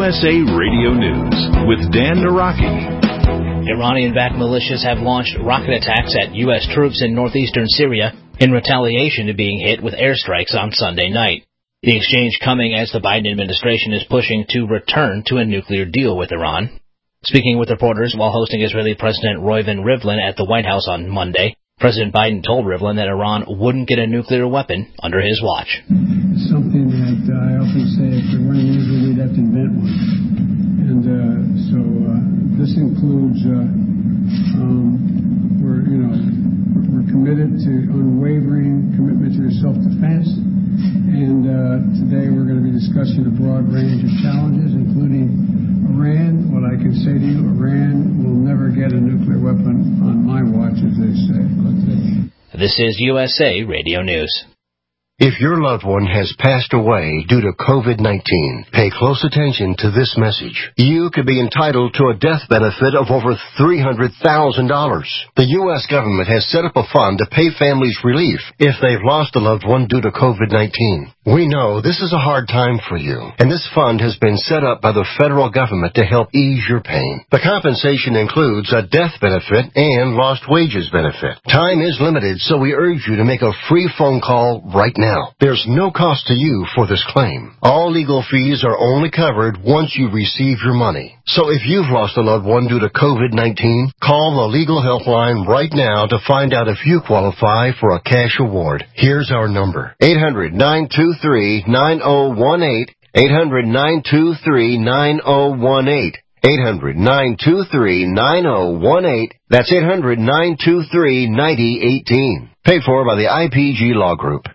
USA Radio News with Dan Naraki. Iranian-backed militias have launched rocket attacks at U.S. troops in northeastern Syria in retaliation to being hit with airstrikes on Sunday night. The exchange coming as the Biden administration is pushing to return to a nuclear deal with Iran. Speaking with reporters while hosting Israeli President Reuven Rivlin at the White House on Monday, President Biden told Rivlin that Iran wouldn't get a nuclear weapon under his watch. It's something that I often say, if there weren't an evil, we'd have to invent one. And so this includes, we're committed to unwavering commitment to self-defense. And today we're going to be discussing a broad range of challenges, including Iran. What I can say to you, Iran will never get a nuclear weapon on my watch, as they say. This is USA Radio News. If your loved one has passed away due to COVID-19, pay close attention to this message. You could be entitled to a death benefit of over $300,000. The U.S. government has set up a fund to pay families relief if they've lost a loved one due to COVID-19. We know this is a hard time for you, and this fund has been set up by the federal government to help ease your pain. The compensation includes a death benefit and lost wages benefit. Time is limited, so we urge you to make a free phone call right now. There's no cost to you for this claim. All legal fees are only covered once you receive your money. So if you've lost a loved one due to COVID-19, call the legal helpline right now to find out if you qualify for a cash award. Here's our number: 800-923-9018, 800-923-9018. 800-923-9018. That's 800-923-9018. Paid for by the IPG Law Group.